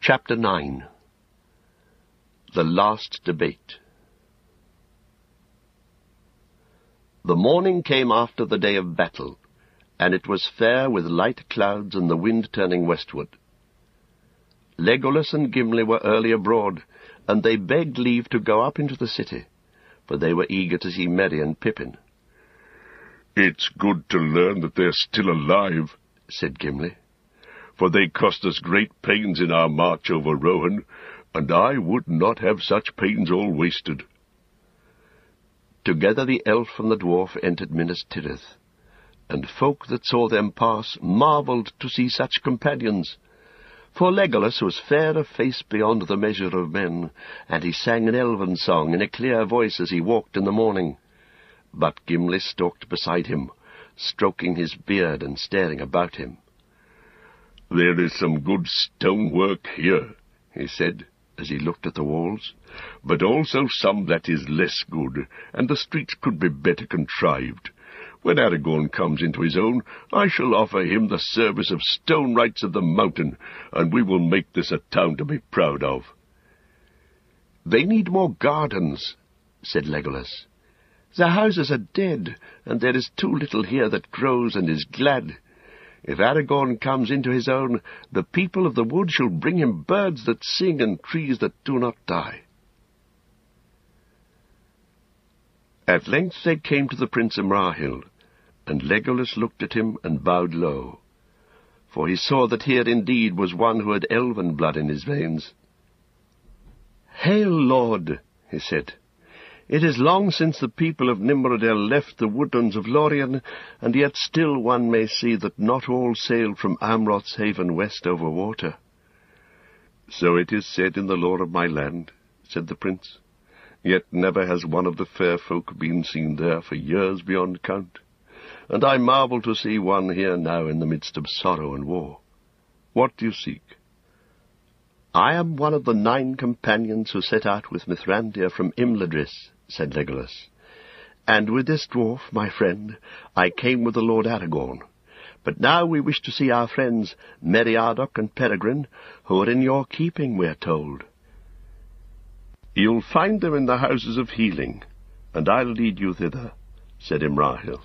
Chapter 9. The Last Debate. The morning came after the day of battle, and it was fair with light clouds and the wind turning westward. Legolas and Gimli were early abroad, and they begged leave to go up into the city, for they were eager to see Merry and Pippin. "It's good to learn that they're still alive," said Gimli, "for they cost us great pains in our march over Rohan, and I would not have such pains all wasted." Together the elf and the dwarf entered Minas Tirith, and folk that saw them pass marvelled to see such companions. For Legolas was fair of face beyond the measure of men, and he sang an elven song in a clear voice as he walked in the morning. But Gimli stalked beside him, stroking his beard and staring about him. "There is some good stonework here," he said, as he looked at the walls, "but also some that is less good, and the streets could be better contrived. When Aragorn comes into his own, I shall offer him the service of stone knights of the mountain, and we will make this a town to be proud of." "They need more gardens," said Legolas. "The houses are dead, and there is too little here that grows and is glad. If Aragorn comes into his own, the people of the wood shall bring him birds that sing and trees that do not die." At length they came to the Prince Imrahil, and Legolas looked at him and bowed low, for he saw that here indeed was one who had elven blood in his veins. "Hail, Lord," he said. "It is long since the people of Nimrodel left the woodlands of Lorien, and yet still one may see that not all sailed from Amroth's haven west over water." "So it is said in the lore of my land," said the prince. "Yet never has one of the fair folk been seen there for years beyond count, and I marvel to see one here now in the midst of sorrow and war. What do you seek?" "I am one of the 9 companions who set out with Mithrandir from Imladris," said Legolas, "and with this dwarf, my friend, I came with the Lord Aragorn. But now we wish to see our friends Meriadoc and Peregrine, who are in your keeping, we are told." "You'll find them in the houses of healing, and I'll lead you thither," said Imrahil.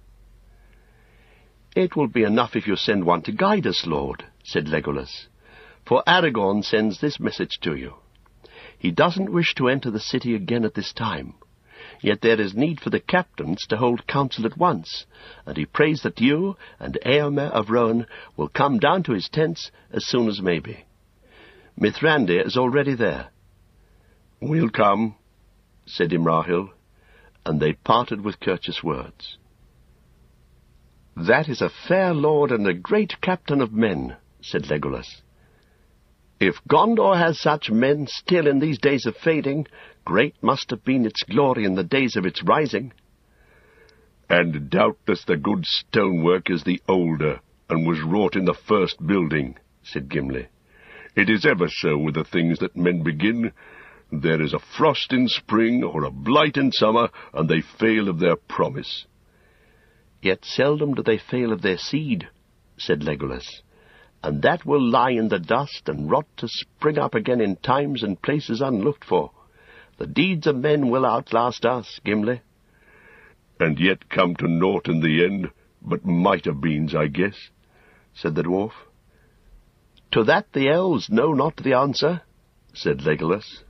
"It will be enough if you send one to guide us, Lord," said Legolas, "for Aragorn sends this message to you. He doesn't wish to enter the city again at this time, yet there is need for the captains to hold council at once, and he prays that you and Eomer of Rohan will come down to his tents as soon as may be. Mithrandir is already there." "We'll come," said Imrahil, and they parted with courteous words. "That is a fair lord and a great captain of men," said Legolas. "If Gondor has such men still in these days of fading, great must have been its glory in the days of its rising." "And doubtless the good stonework is the older, and was wrought in the first building," said Gimli. "It is ever so with the things that men begin. There is a frost in spring, or a blight in summer, and they fail of their promise." "Yet seldom do they fail of their seed," said Legolas, "and that will lie in the dust and rot to spring up again in times and places unlooked for. The deeds of men will outlast us, Gimli." "And yet come to naught in the end, but might-have-beens, I guess," said the dwarf. "To that the elves know not the answer," said Legolas.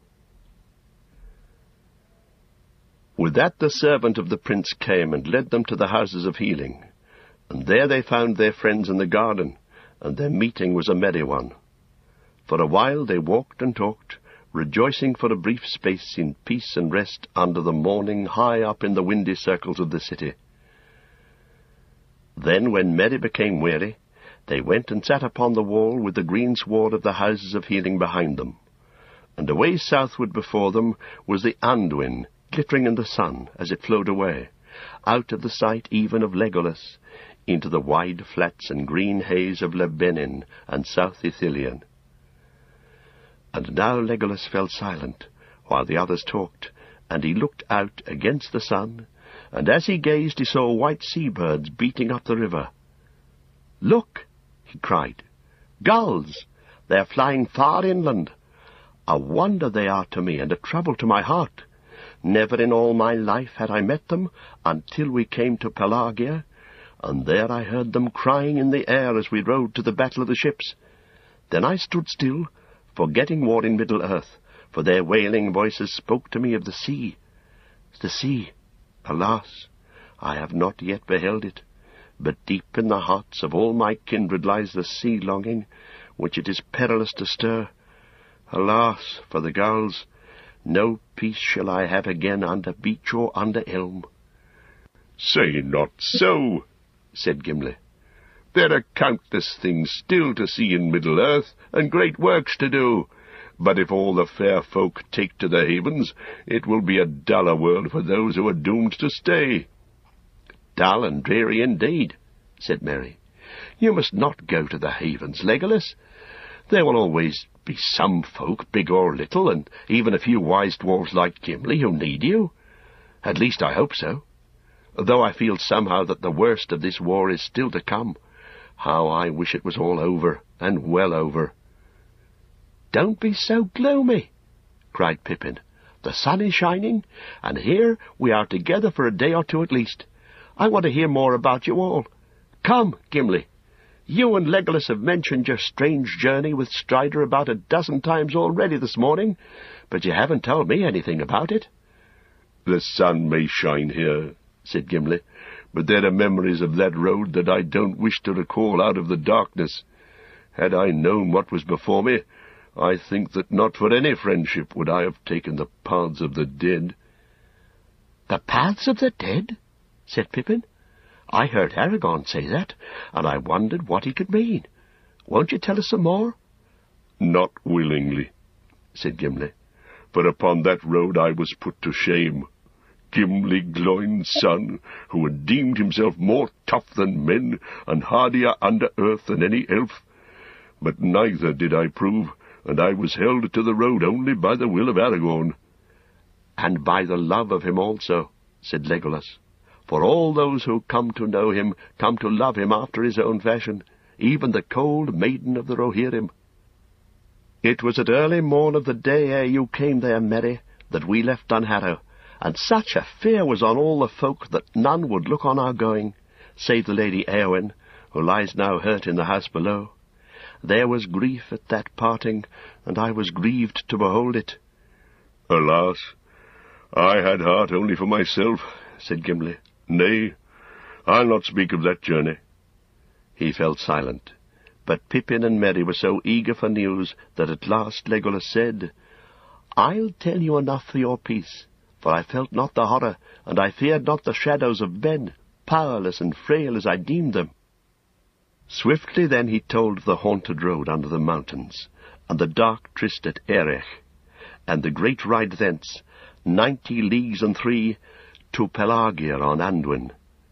With that the servant of the prince came and led them to the houses of healing, and there they found their friends in the garden, and their meeting was a merry one. For a while they walked and talked, rejoicing for a brief space in peace and rest under the morning high up in the windy circles of the city. Then, when Merry became weary, they went and sat upon the wall with the green sward of the houses of healing behind them, and away southward before them was the Anduin, glittering in the sun as it flowed away, out of the sight even of Legolas, into the wide flats and green haze of Lebenin and South Ithilien. And now Legolas fell silent, while the others talked, and he looked out against the sun, and as he gazed he saw white sea-birds beating up the river. "Look!" he cried. "Gulls! They are flying far inland. A wonder they are to me, and a trouble to my heart. Never in all my life had I met them until we came to Pelagia, and there I heard them crying in the air as we rode to the battle of the ships. Then I stood still, forgetting war in Middle-earth, for their wailing voices spoke to me of the sea. The sea, alas, I have not yet beheld it, but deep in the hearts of all my kindred lies the sea-longing, which it is perilous to stir. Alas, for the gulls, no peace shall I have again under beech or under elm. Say not so, said Gimli. There are countless things still to see in Middle-earth, and great works to do. But if all the fair folk take to the havens, it will be a duller world for those who are doomed to stay. Dull and dreary indeed, said Merry. You must not go to the havens, Legolas. There will always be some folk, big or little, and even a few wise dwarves like Gimli, who need you. At least I hope so. Though I feel somehow that the worst of this war is still to come. How I wish it was all over, and well over. Don't be so gloomy, cried Pippin. The sun is shining, and here we are together for a day or two at least. I want to hear more about you all. Come, Gimli. You and Legolas have mentioned your strange journey with Strider about a dozen times already this morning, but you haven't told me anything about it. The sun may shine here, said Gimli, but there are memories of that road that I don't wish to recall out of the darkness. Had I known what was before me, I think that not for any friendship would I have taken the paths of the dead. The paths of the dead? Said Pippin. I heard Aragorn say that, and I wondered what he could mean. Won't you tell us some more? Not willingly, said Gimli, for upon that road I was put to shame. Gimli Gloin's son, who had deemed himself more tough than men, and hardier under earth than any elf. But neither did I prove, and I was held to the road only by the will of Aragorn. And by the love of him also, said Legolas. For all those who come to know him come to love him after his own fashion, even the cold maiden of the Rohirrim. It was at early morn of the day ere you came there, Merry, that we left Dunharrow, and such a fear was on all the folk that none would look on our going, save the Lady Eowyn, who lies now hurt in the house below. There was grief at that parting, and I was grieved to behold it. Alas, I had heart only for myself, said Gimli. Nay, I'll not speak of that journey. He fell silent, but Pippin and Merry were so eager for news that at last Legolas said, I'll tell you enough for your peace, for I felt not the horror, and I feared not the shadows of men, powerless and frail as I deemed them. Swiftly then he told of the haunted road under the mountains, and the dark tryst at Erech, and the great ride thence, 90 leagues and 3, to Pelagia on Anduin.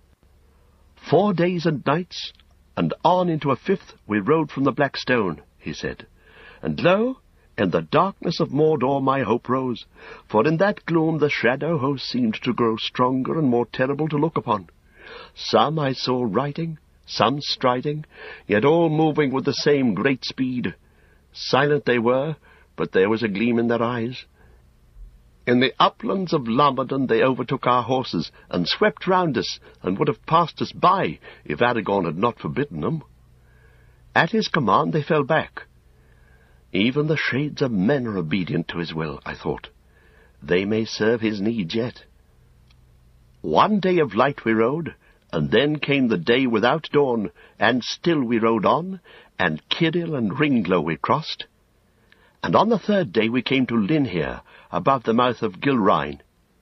4 days and nights, and on into a 5th we rode from the Black Stone, he said. And lo, in the darkness of Mordor my hope rose, for in that gloom the shadow host seemed to grow stronger and more terrible to look upon. Some I saw riding, some striding, yet all moving with the same great speed. Silent they were, but there was a gleam in their eyes. In the uplands of Lombarden they overtook our horses, and swept round us, and would have passed us by, if Aragorn had not forbidden them. At his command they fell back. Even the shades of men are obedient to his will, I thought. They may serve his needs yet. 1 day of light we rode, and then came the day without dawn, and still we rode on, and Ciril and Ringlow we crossed. And on the 3rd day we came to Linhir, above the mouth of Gilrine.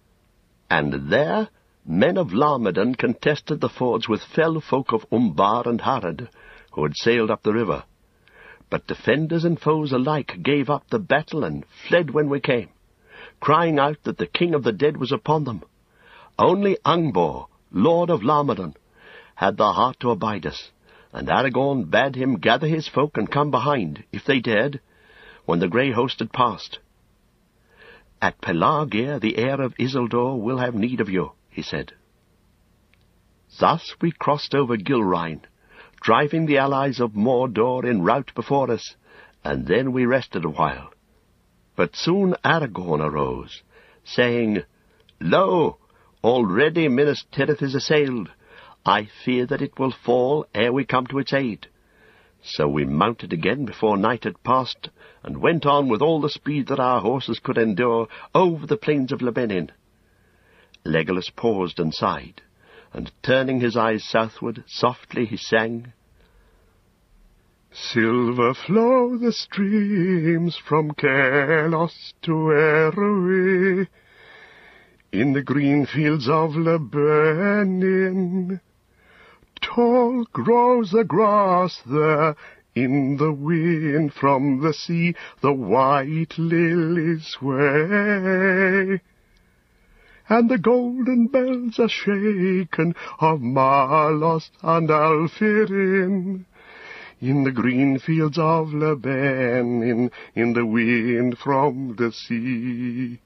And there men of Larmaden contested the fords with fell folk of Umbar and Harad, who had sailed up the river. But defenders and foes alike gave up the battle and fled when we came, crying out that the king of the dead was upon them. Only Angbor, lord of Larmaden, had the heart to abide us, and Aragorn bade him gather his folk and come behind, if they dared, when the grey host had passed. At Pelagia the heir of Isildur will have need of you, he said. Thus we crossed over Gilrine, driving the allies of Mordor in rout before us, and then we rested a while. But soon Aragorn arose, saying, Lo, already Minas Tirith is assailed. I fear that it will fall ere we come to its aid. So we mounted again before night had passed, and went on with all the speed that our horses could endure over the plains of Lebanon. Legolas paused and sighed, and turning his eyes southward, softly he sang, Silver flow the streams from Kelos to Eruwe, in the green fields of Lebanon. Tall grows the grass there, in the wind from the sea the white lilies sway, and the golden bells are shaken of Marlos and Alfirin, in the green fields of Lebanon, in the wind from the sea.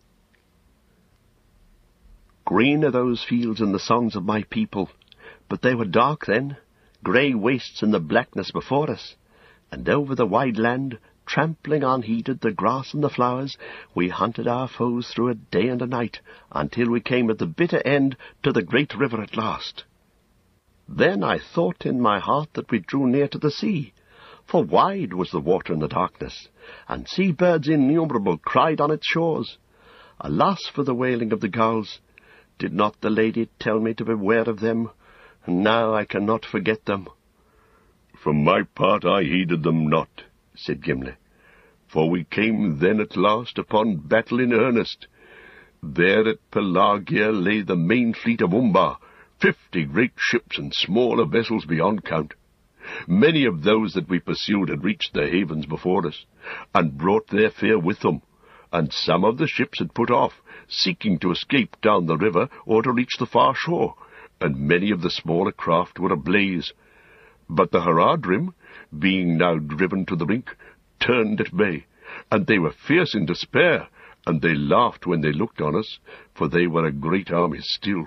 Green are those fields in the songs of my people, but they were dark then, grey wastes in the blackness before us, and over the wide land, trampling unheeded the grass and the flowers, we hunted our foes through a day and a night, until we came at the bitter end to the great river at last. Then I thought in my heart that we drew near to the sea, for wide was the water in the darkness, and sea-birds innumerable cried on its shores. Alas for the wailing of the gulls! Did not the lady tell me to beware of them? And now I cannot forget them. For my part I heeded them not, said Gimli, for we came then at last upon battle in earnest. There at Pelagia lay the main fleet of Umbar, 50 great ships and smaller vessels beyond count. Many of those that we pursued had reached the havens before us, and brought their fear with them, and some of the ships had put off, seeking to escape down the river or to reach the far shore, and many of the smaller craft were ablaze. But the Haradrim, being now driven to the rink, turned at bay, and they were fierce in despair, and they laughed when they looked on us, for they were a great army still.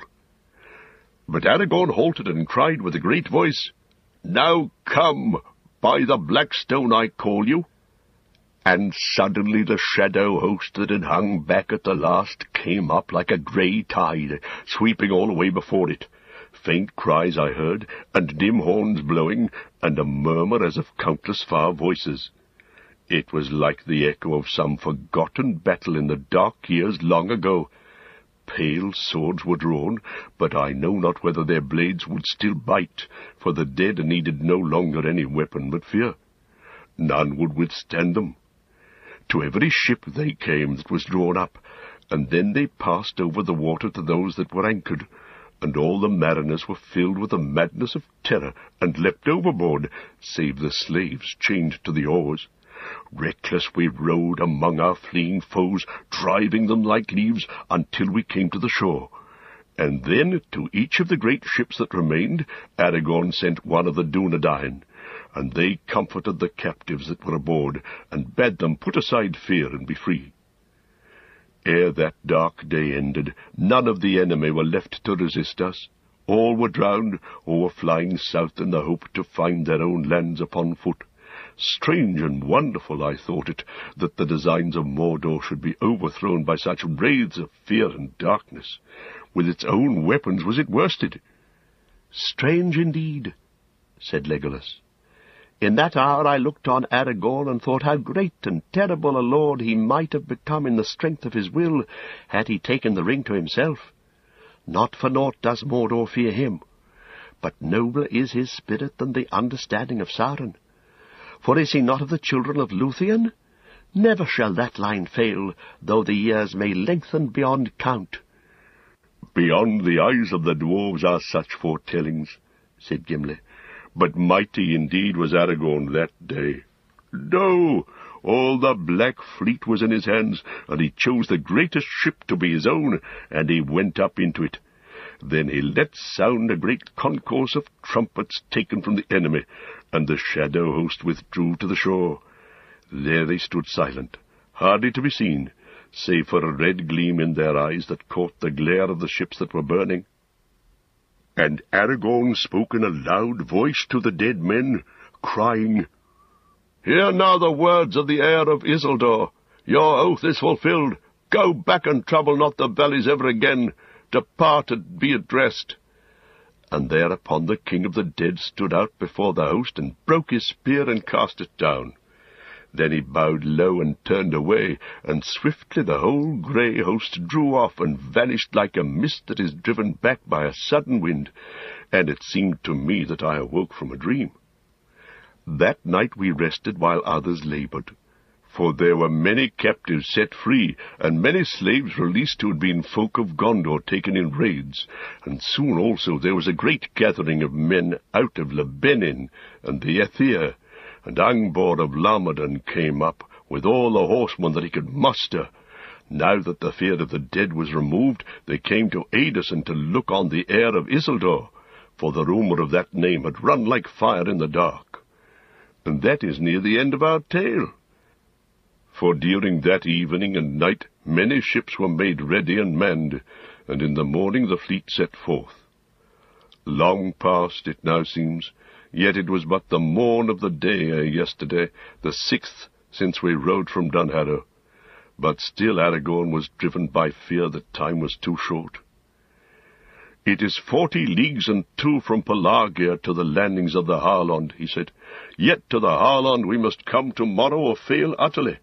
But Aragorn halted and cried with a great voice, Now come, by the Blackstone I call you. And suddenly the shadow host that had hung back at the last came up like a grey tide, sweeping all away before it. Faint cries I heard, and dim horns blowing, and a murmur as of countless far voices. It was like the echo of some forgotten battle in the dark years long ago. Pale swords were drawn, but I know not whether their blades would still bite, for the dead needed no longer any weapon but fear. None would withstand them. To every ship they came that was drawn up, and then they passed over the water to those that were anchored, and all the mariners were filled with the madness of terror, and leapt overboard, save the slaves chained to the oars. Reckless we rowed among our fleeing foes, driving them like leaves, until we came to the shore. And then to each of the great ships that remained, Aragorn sent one of the Dunedain, and they comforted the captives that were aboard, and bade them put aside fear and be free. Ere that dark day ended, none of the enemy were left to resist us. All were drowned, or were flying south in the hope to find their own lands upon foot. Strange and wonderful I thought it, that the designs of Mordor should be overthrown by such wraiths of fear and darkness. With its own weapons was it worsted. Strange indeed, said Legolas. In that hour I looked on Aragorn and thought how great and terrible a lord he might have become in the strength of his will, had he taken the ring to himself. Not for naught does Mordor fear him, but nobler is his spirit than the understanding of Sauron. For is he not of the children of Luthien? Never shall that line fail, though the years may lengthen beyond count. Beyond the eyes of the dwarves are such foretellings, said Gimli. But mighty indeed was Aragorn that day. No, all the Black Fleet was in his hands, and he chose the greatest ship to be his own, and he went up into it. Then he let sound a great concourse of trumpets taken from the enemy, and the shadow host withdrew to the shore. There they stood silent, hardly to be seen, save for a red gleam in their eyes that caught the glare of the ships that were burning. And Aragorn spoke in a loud voice to the dead men, crying, Hear now the words of the heir of Isildur. Your oath is fulfilled. Go back and trouble not the valleys ever again. Depart and be at rest. And thereupon the king of the dead stood out before the host, and broke his spear and cast it down. Then he bowed low and turned away, and swiftly the whole grey host drew off and vanished like a mist that is driven back by a sudden wind, and it seemed to me that I awoke from a dream. That night we rested while others laboured, for there were many captives set free, and many slaves released who had been folk of Gondor taken in raids, and soon also there was a great gathering of men out of Lebenin and the Aethir, and Angbor of Lamadon came up with all the horsemen that he could muster. Now that the fear of the dead was removed, they came to aid us and to look on the heir of Isildur, for the rumour of that name had run like fire in the dark. And that is near the end of our tale. For during that evening and night many ships were made ready and manned, and in the morning the fleet set forth. Long past it now seems, yet it was but the morn of the day yesterday, the 6th since we rode from Dunharrow. But still Aragorn was driven by fear that time was too short. It is 40 leagues and 2 from Pelargir to the landings of the Harlond, he said. Yet to the Harlond we must come tomorrow or fail utterly.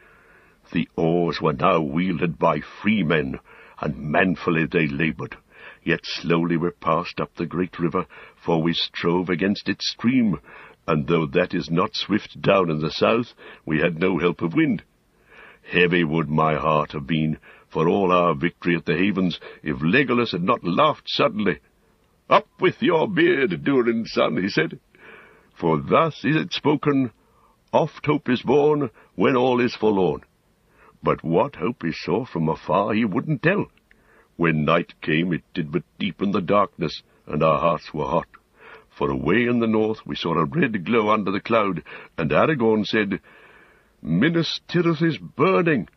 The oars were now wielded by free men, and manfully they laboured. Yet slowly we passed up the great river, for we strove against its stream, and though that is not swift down in the south, we had no help of wind. Heavy would my heart have been for all our victory at the havens, if Legolas had not laughed suddenly. "Up with your beard, Durin's son," he said, "for thus is it spoken, oft hope is born when all is forlorn." But what hope he saw from afar he wouldn't tell. When night came it did but deepen the darkness, and our hearts were hot. For away in the north we saw a red glow under the cloud, and Aragorn said, "Minas Tirith is burning."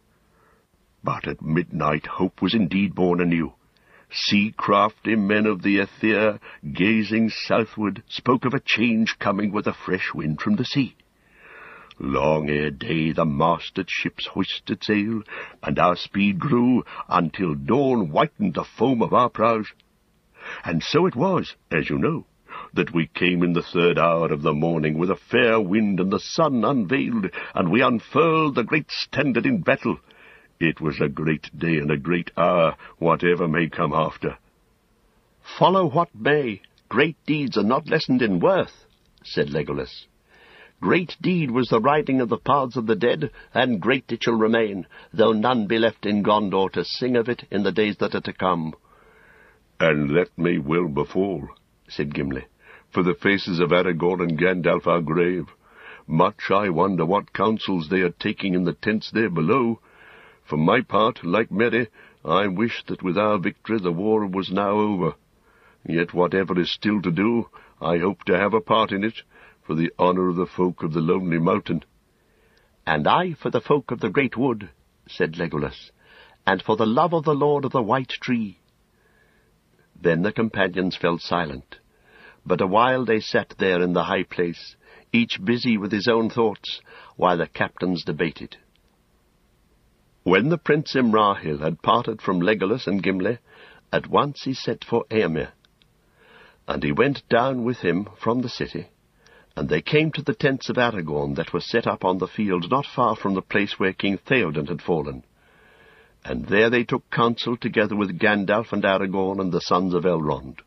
But at midnight hope was indeed born anew. Sea-crafty men of the Aethir, gazing southward, spoke of a change coming with a fresh wind from the sea. Long ere day the masted ships hoisted sail, and our speed grew until dawn whitened the foam of our prows. And so it was, as you know, that we came in the 3rd hour of the morning with a fair wind and the sun unveiled, and we unfurled the great standard in battle. It was a great day and a great hour, whatever may come after. "Follow what may, great deeds are not lessened in worth," said Legolas. "Great deed was the riding of the paths of the dead, and great it shall remain, though none be left in Gondor to sing of it in the days that are to come." "And that may well befall," said Gimli, "for the faces of Aragorn and Gandalf are grave. Much I wonder what counsels they are taking in the tents there below. For my part, like Merry, I wish that with our victory the war was now over. Yet whatever is still to do, I hope to have a part in it, for the honour of the folk of the Lonely Mountain." "And I for the folk of the Great Wood," said Legolas, "and for the love of the Lord of the White Tree." Then the companions fell silent, but a while they sat there in the high place, each busy with his own thoughts, while the captains debated. When the Prince Imrahil had parted from Legolas and Gimli, at once he sent for Éomer, and he went down with him from the city, and they came to the tents of Aragorn that were set up on the field not far from the place where King Theoden had fallen. And there they took counsel together with Gandalf and Aragorn and the sons of Elrond.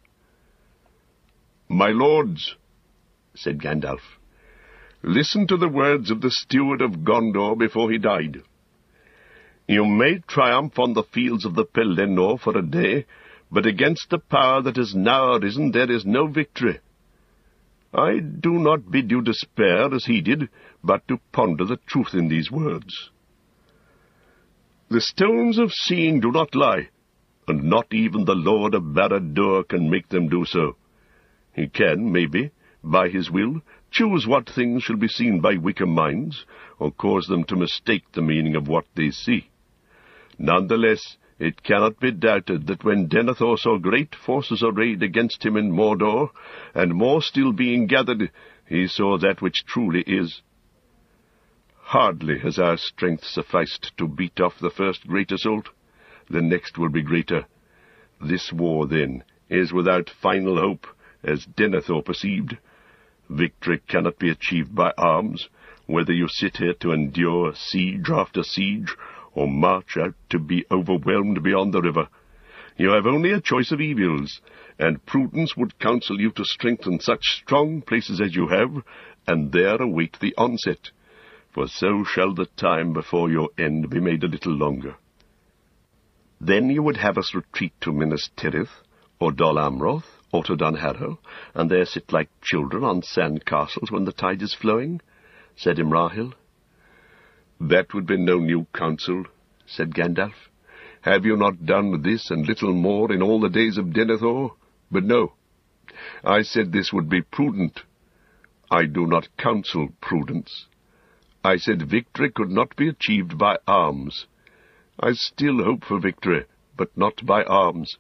"My lords," said Gandalf, "listen to the words of the steward of Gondor before he died. You may triumph on the fields of the Pelennor for a day, but against the power that has now arisen there is no victory. I do not bid you despair as he did, but to ponder the truth in these words. The stones of seeing do not lie, and not even the Lord of Barad-dûr can make them do so. He can, maybe, by his will, choose what things shall be seen by wicked minds, or cause them to mistake the meaning of what they see. Nonetheless, it cannot be doubted that when Denethor saw great forces arrayed against him in Mordor, and more still being gathered, he saw that which truly is. Hardly has our strength sufficed to beat off the first great assault. The next will be greater. This war, then, is without final hope, as Denethor perceived. Victory cannot be achieved by arms, whether you sit here to endure siege after siege, or march out to be overwhelmed beyond the river. You have only a choice of evils, and prudence would counsel you to strengthen such strong places as you have, and there await the onset, for so shall the time before your end be made a little longer. Then you would have us retreat to Minas Tirith, or Dol Amroth, or to Dunharrow, and there sit like children on sand castles when the tide is flowing, said Imrahil. That would be no new counsel, said Gandalf. Have you not done this and little more in all the days of Denethor? But no, I said this would be prudent. I do not counsel prudence. I said victory could not be achieved by arms. I still hope for victory, but not by arms.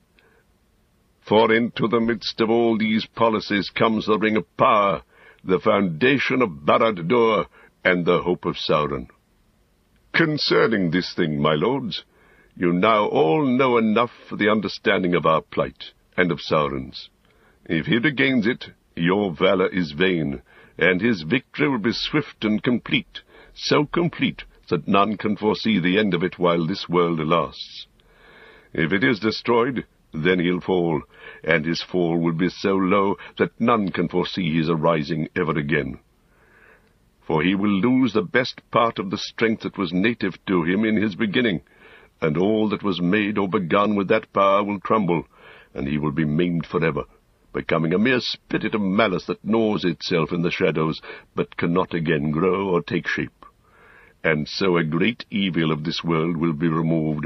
For into the midst of all these policies comes the Ring of Power, the foundation of Barad-dûr, and the hope of Sauron. Concerning this thing, my lords, you now all know enough for the understanding of our plight, and of Sauron's. If he regains it, your valour is vain, and his victory will be swift and complete, so complete that none can foresee the end of it while this world lasts. If it is destroyed, then he'll fall, and his fall will be so low that none can foresee his arising ever again. For he will lose the best part of the strength that was native to him in his beginning, and all that was made or begun with that power will crumble, and he will be maimed forever, becoming a mere spirit of malice that gnaws itself in the shadows, but cannot again grow or take shape. And so a great evil of this world will be removed.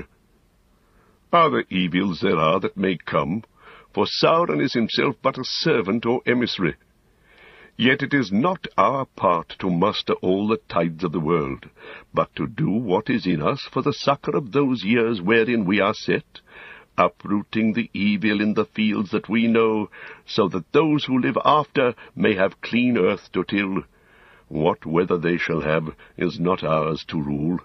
Other evils there are that may come, for Sauron is himself but a servant or emissary. Yet it is not our part to muster all the tides of the world, but to do what is in us for the succour of those years wherein we are set, uprooting the evil in the fields that we know, so that those who live after may have clean earth to till. What weather they shall have is not ours to rule.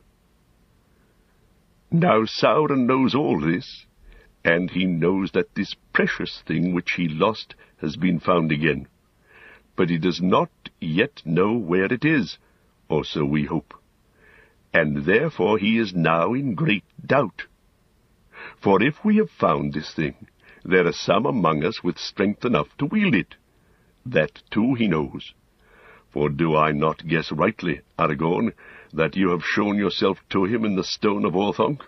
Now Sauron knows all this, and he knows that this precious thing which he lost has been found again. But he does not yet know where it is, or so we hope, and therefore he is now in great doubt. For if we have found this thing, there are some among us with strength enough to wield it. That too he knows. For do I not guess rightly, Aragorn, that you have shown yourself to him in the stone of Orthanc?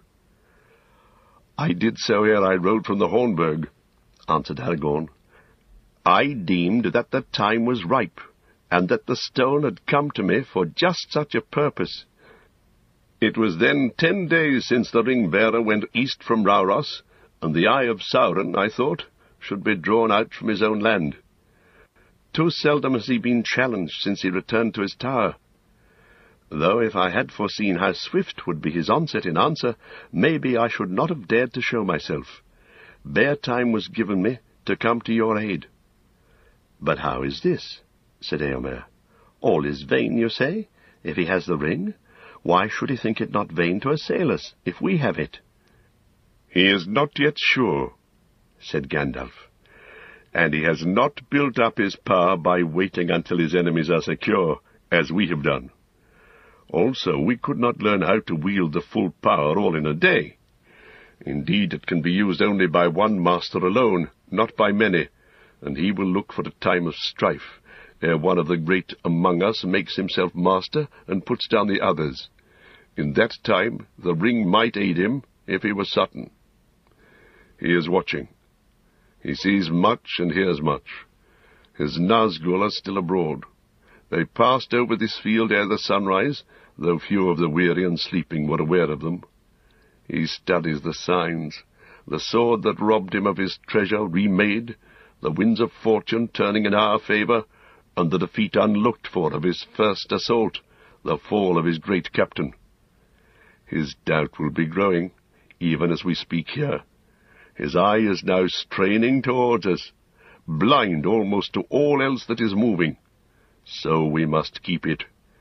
I did so ere I rode from the Hornburg, answered Aragorn. I deemed that the time was ripe, and that the stone had come to me for just such a purpose. It was then 10 days since the ring-bearer went east from Rauros, and the eye of Sauron, I thought, should be drawn out from his own land. Too seldom has he been challenged since he returned to his tower. Though if I had foreseen how swift would be his onset in answer, maybe I should not have dared to show myself. Bare time was given me to come to your aid. But how is this? Said Eomer. All is vain, you say? If he has the ring, why should he think it not vain to assail us, if we have it? He is not yet sure, said Gandalf, and he has not built up his power by waiting until his enemies are secure, as we have done. Also, we could not learn how to wield the full power all in a day. Indeed, it can be used only by one master alone, not by many, and he will look for a time of strife, ere one of the great among us makes himself master and puts down the others. In that time the ring might aid him, if he were certain. He is watching. He sees much and hears much. His Nazgûl are still abroad. They passed over this field ere the sunrise, though few of the weary and sleeping were aware of them. He studies the signs, the sword that robbed him of his treasure remade, the winds of fortune turning in our favour, and the defeat unlooked for of his first assault, the fall of his great captain. His doubt will be growing, even as we speak here. His eye is now straining towards us, blind almost to all else that is moving. So we must keep it.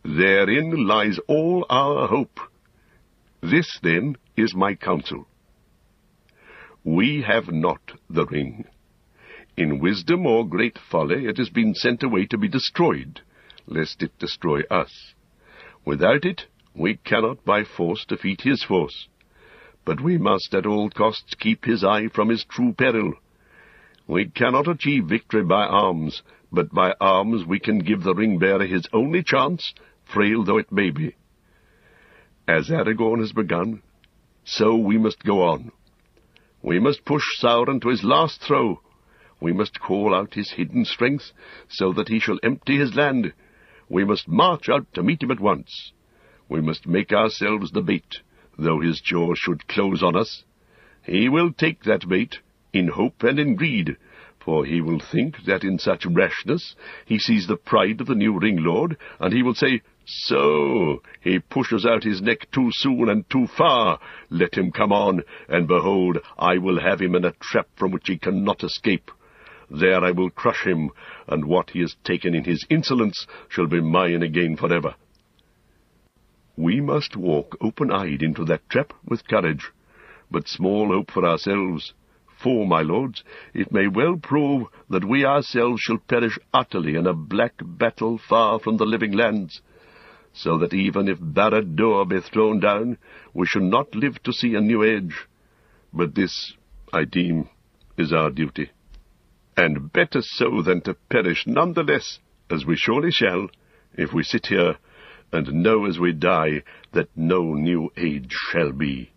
Therein lies all our hope. This, then, is my counsel. We have not the ring. In wisdom or great folly it has been sent away to be destroyed, lest it destroy us. Without it we cannot by force defeat his force, but we must at all costs keep his eye from his true peril. We cannot achieve victory by arms, but by arms we can give the ring-bearer his only chance, frail though it may be. As Aragorn has begun, so we must go on. We must push Sauron to his last throw. We must call out his hidden strength, so that he shall empty his land. We must march out to meet him at once. We must make ourselves the bait, though his jaws should close on us. He will take that bait, in hope and in greed, for he will think that in such rashness he sees the pride of the new ring-lord, and he will say, "So, he pushes out his neck too soon and too far. Let him come on, and behold, I will have him in a trap from which he cannot escape. There I will crush him, and what he has taken in his insolence shall be mine again forever." We must walk open-eyed into that trap with courage, but small hope for ourselves, for, my lords, it may well prove that we ourselves shall perish utterly in a black battle far from the living lands, so that even if Barad-dûr be thrown down, we shall not live to see a new age. But this, I deem, is our duty, and better so than to perish none the less, as we surely shall, if we sit here and know as we die that no new age shall be.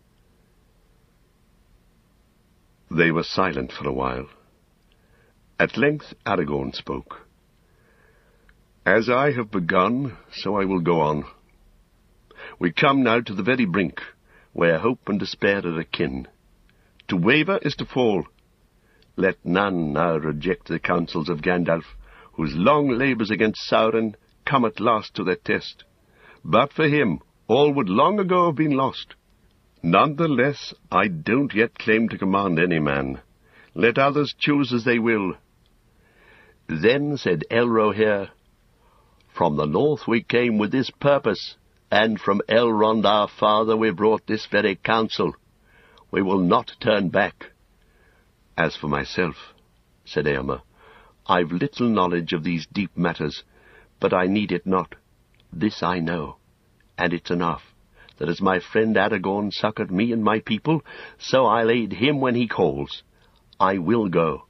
They were silent for a while. At length Aragorn spoke. "As I have begun, so I will go on. We come now to the very brink, where hope and despair are akin. To waver is to fall. Let none now reject the counsels of Gandalf, whose long labours against Sauron come at last to their test. But for him, all would long ago have been lost. None the less, I don't yet claim to command any man. Let others choose as they will." Then said Elrohir, "From the north we came with this purpose, and from Elrond our father we brought this very counsel. We will not turn back." "As for myself," said Éomer, "I've little knowledge of these deep matters, but I need it not. This I know, and it's enough, that as my friend Aragorn succoured me and my people, so I'll aid him when he calls. I will go."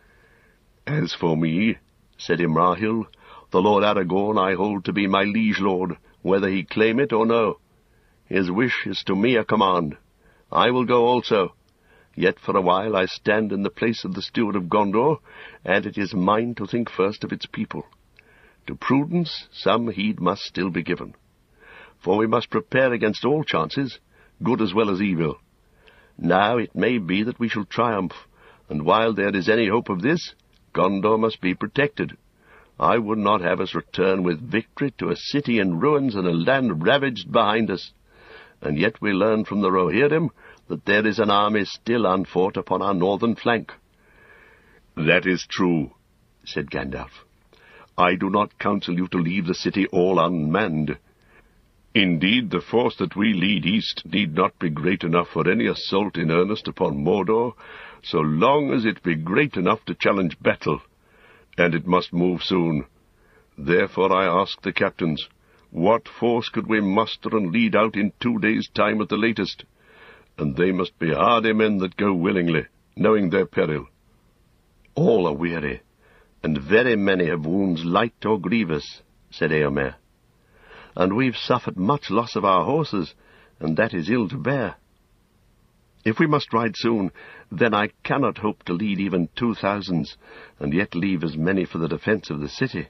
"As for me," said Imrahil, "the Lord Aragorn I hold to be my liege lord, whether he claim it or no. His wish is to me a command. I will go also. Yet for a while I stand in the place of the steward of Gondor, and it is mine to think first of its people. To prudence some heed must still be given, for we must prepare against all chances, good as well as evil. Now it may be that we shall triumph, and while there is any hope of this, Gondor must be protected. I would not have us return with victory to a city in ruins and a land ravaged behind us. And yet we learn from the Rohirrim that there is an army still unfought upon our northern flank." "That is true," said Gandalf. "I do not counsel you to leave the city all unmanned. Indeed, the force that we lead east need not be great enough for any assault in earnest upon Mordor, so long as it be great enough to challenge battle, and it must move soon. Therefore I ask the captains, what force could we muster and lead out in 2 days' time at the latest? And they must be hardy men that go willingly, knowing their peril." "All are weary, and very many have wounds light or grievous," said Éomer. "And we've suffered much loss of our horses, and that is ill to bear. If we must ride soon, then I cannot hope to lead even 2,000, and yet leave as many for the defence of the city."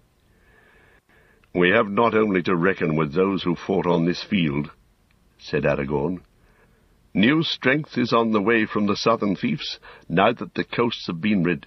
"We have not only to reckon with those who fought on this field," said Aragorn. "New strength is on the way from the southern fiefs, now that the coasts have been rid.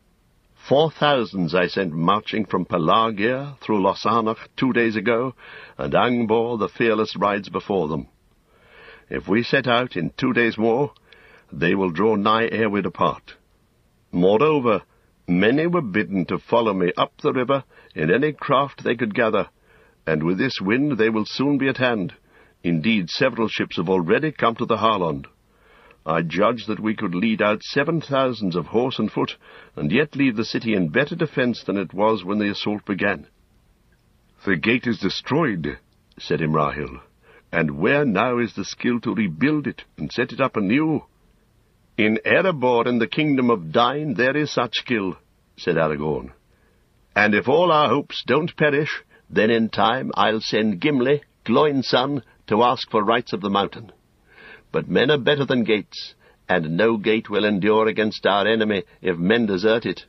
4,000 I sent marching from Pelargir through Lossarnach 2 days ago, and Angbor the Fearless rides before them. If we set out in 2 days more, they will draw nigh ere we depart. Moreover, many were bidden to follow me up the river in any craft they could gather, and with this wind they will soon be at hand. Indeed, several ships have already come to the Harlond. I judge that we could lead out 7,000 of horse and foot, and yet leave the city in better defence than it was when the assault began." "The gate is destroyed," said Imrahil, "and where now is the skill to rebuild it and set it up anew?" "In Erebor in the kingdom of Dain there is such skill," said Aragorn. "And if all our hopes don't perish, then in time I'll send Gimli, Gloin's son, to ask for rights of the mountain. But men are better than gates, and no gate will endure against our enemy if men desert it."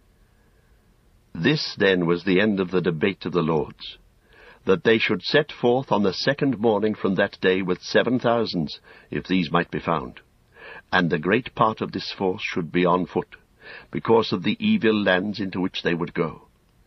This, then, was the end of the debate of the lords, that they should set forth on the second morning from that day with 7,000, if these might be found, and the great part of this force should be on foot, because of the evil lands into which they would go.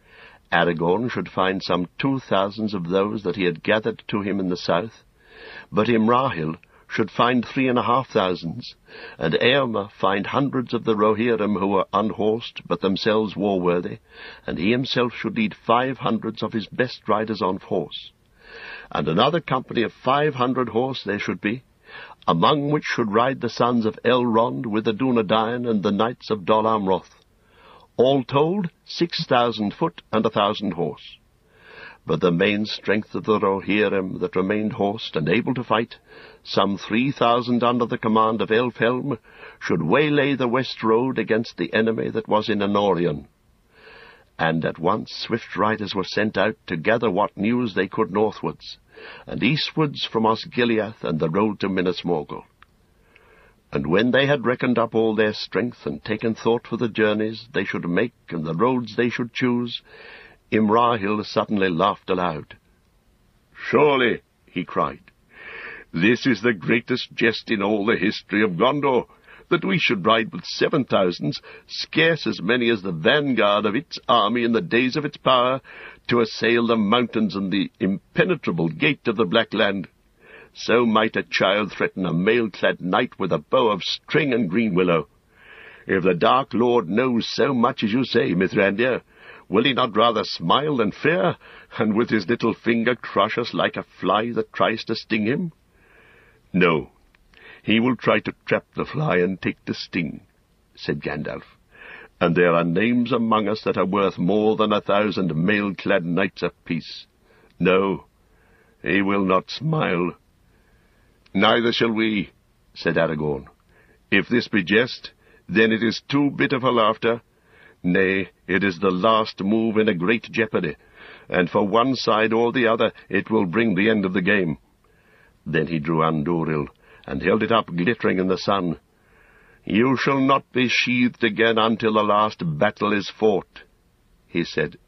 Aragorn should find some 2,000 of those that he had gathered to him in the south, but Imrahil should find 3,500, and Eomer find hundreds of the Rohirrim who were unhorsed, but themselves war-worthy, and he himself should lead 500 of his best riders on horse. And another company of 500 horse there should be, among which should ride the sons of Elrond with the Dunedain and the knights of Dol Amroth. All told, 6,000 foot and 1,000 horse. But the main strength of the Rohirrim that remained horsed and able to fight, some 3,000 under the command of Elfhelm, should waylay the west road against the enemy that was in Anorion. And at once swift riders were sent out to gather what news they could northwards, and eastwards from Osgiliath and the road to Minas Morgul. And when they had reckoned up all their strength and taken thought for the journeys they should make and the roads they should choose, Imrahil suddenly laughed aloud. "Surely," he cried, "this is the greatest jest in all the history of Gondor, that we should ride with 7,000, scarce as many as the vanguard of its army in the days of its power, to assail the mountains and the impenetrable gate of the Black Land. So might a child threaten a mail-clad knight with a bow of string and green willow. If the Dark Lord knows so much as you say, Mithrandir, will he not rather smile than fear, and with his little finger crush us like a fly that tries to sting him? No, he will try to trap the fly and take the sting," said Gandalf, "and there are names among us that are worth more than 1,000 mail-clad knights apiece. No, he will not smile." "Neither shall we," said Aragorn. "If this be jest, then it is too bitter for laughter. Nay, it is the last move in a great jeopardy, and for one side or the other it will bring the end of the game." Then he drew Andúril, and held it up glittering in the sun. "You shall not be sheathed again until the last battle is fought," he said.